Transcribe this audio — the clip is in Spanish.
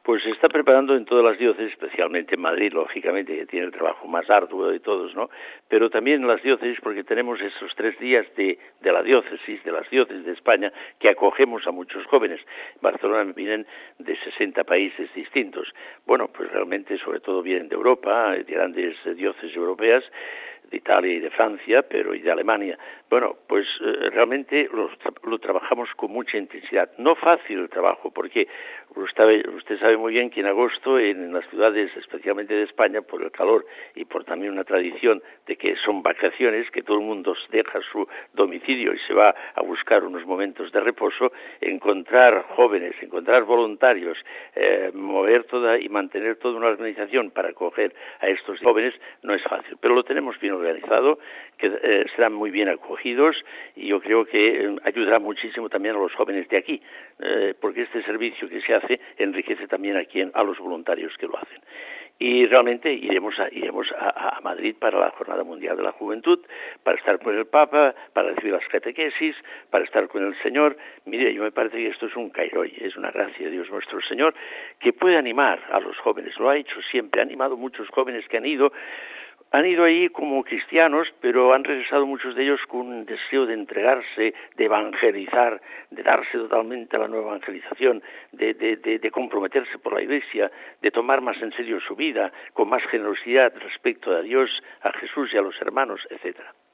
Pues se está preparando en todas las diócesis, especialmente en Madrid, lógicamente, que tiene el trabajo más arduo de todos, ¿no? Pero también en las diócesis, porque tenemos esos 3 días de las diócesis de España, que acogemos a muchos jóvenes. En Barcelona vienen de 60 países distintos. Bueno, pues realmente, sobre todo, vienen de Europa, de grandes diócesis europeas, de Italia y de Francia, pero y de Alemania. Bueno, pues realmente lo trabajamos con mucha intensidad. No fácil el trabajo, porque usted sabe muy bien que en agosto en las ciudades, especialmente de España, por el calor y por también una tradición de que son vacaciones, que todo el mundo deja su domicilio y se va a buscar unos momentos de reposo, encontrar jóvenes, encontrar voluntarios, mover toda y mantener toda una organización para acoger a estos jóvenes no es fácil, pero lo tenemos bien organizado, que serán muy bien acogidos y yo creo que ayudará muchísimo también a los jóvenes de aquí, porque este servicio que se hace enriquece también a los voluntarios que lo hacen. Y realmente iremos a Madrid para la Jornada Mundial de la Juventud, para estar con el Papa, para recibir las catequesis, para estar con el Señor. Mire, yo me parece que esto es un cairoi, es una gracia de Dios nuestro Señor, que puede animar a los jóvenes, lo ha hecho siempre, ha animado a muchos jóvenes que han ido ahí como cristianos, pero han regresado muchos de ellos con un deseo de entregarse, de evangelizar, de darse totalmente a la nueva evangelización, de comprometerse por la Iglesia, de tomar más en serio su vida, con más generosidad respecto a Dios, a Jesús y a los hermanos, etcétera.